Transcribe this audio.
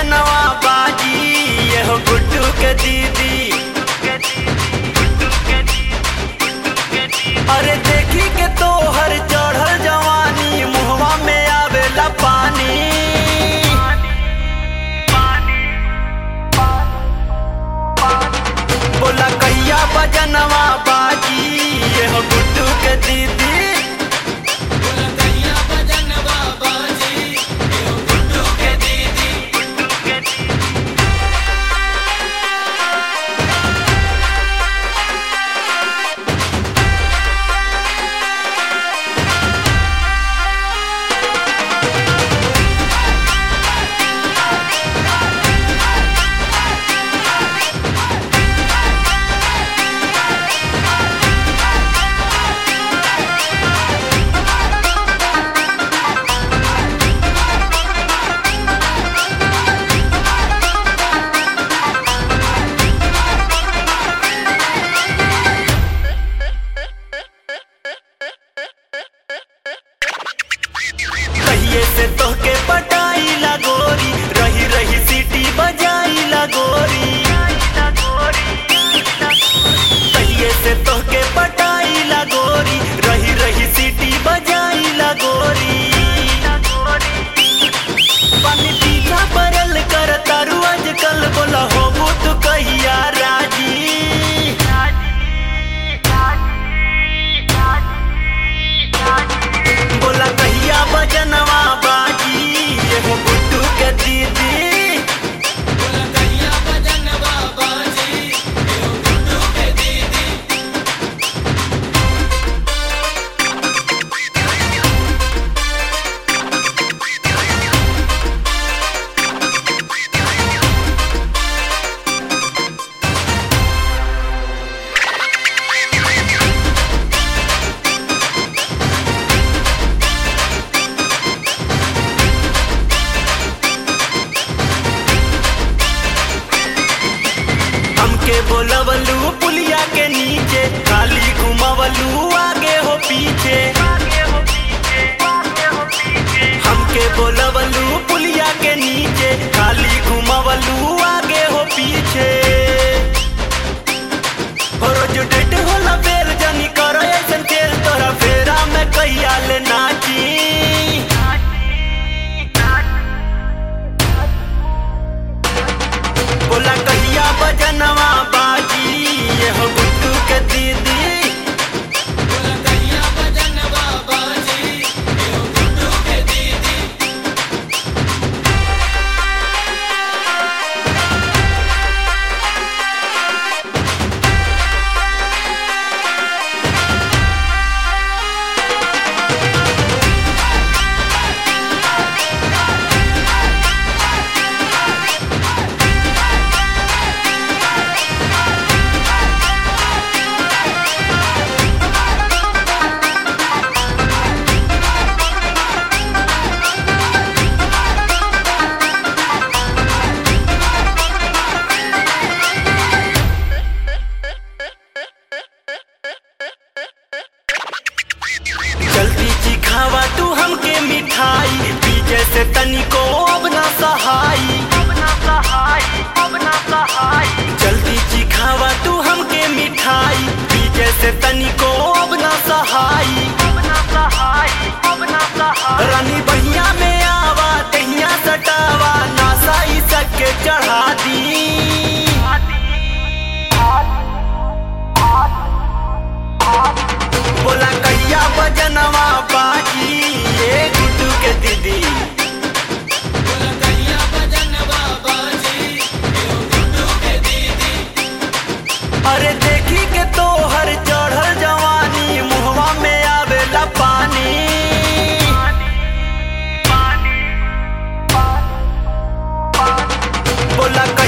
बजनवा बाजी ये हो गुड्डू के दीदी। अरे देखी के तो हर चढ़ल जवानी मुहवा में आवेला पानी। बोला कहिया बजनवा बाजी ये हो गुड्डू के दीदी। से तोहके पटाई ला गोरी रही रही सीटी बजाई ला गोरी। कहिए से तोहके पटाई ला गोरी रही रही सीटी बजाई ला गोरी। पानी पीछा परल कर तारू आजकल बोला हो तू कहिया राजी। बोला कहिया बजनवा बाजी ये हो गुड्डू के दीदी। बोला कहिया बजनवा बाजी ये हो गुड्डू के दीदी। हमके बोलवलू पुलिया के नीचे खाली घुमावलू आगे हो पीछे। हमके बोलवलू पुलिया के नीचे खाली घुमावलू आगे हो पीछे। रोज डेट होला बेर जानी करो ऐसन खेल तोरा फेरा में कहिया ले नाची। बोला कहिया बजनवा बाजी ये हो गुड्डू के दीदी। बोला कहिया बजनवा बाजी ये हो गुड्डू के दीदी। जल्दी चिखावा तू हमके मिठाई पीछे से तनिको अब ना सहाई। जल्दी चिखावा तू हमके मिठाई पीछे से तनिको अब ना सहाई। रानी बहिया में आवा दहिया सटावा नासा ई सके चढ़ा दी। बोला कहिया बजनवा बाजी ये गुड्डू के दीदी। बोला कहिया बजनवा बाजी ये गुड्डू के दीदी। अरे देखी के तो हर चढ़ल जवानी मुहवा में आवेला पानी। बोला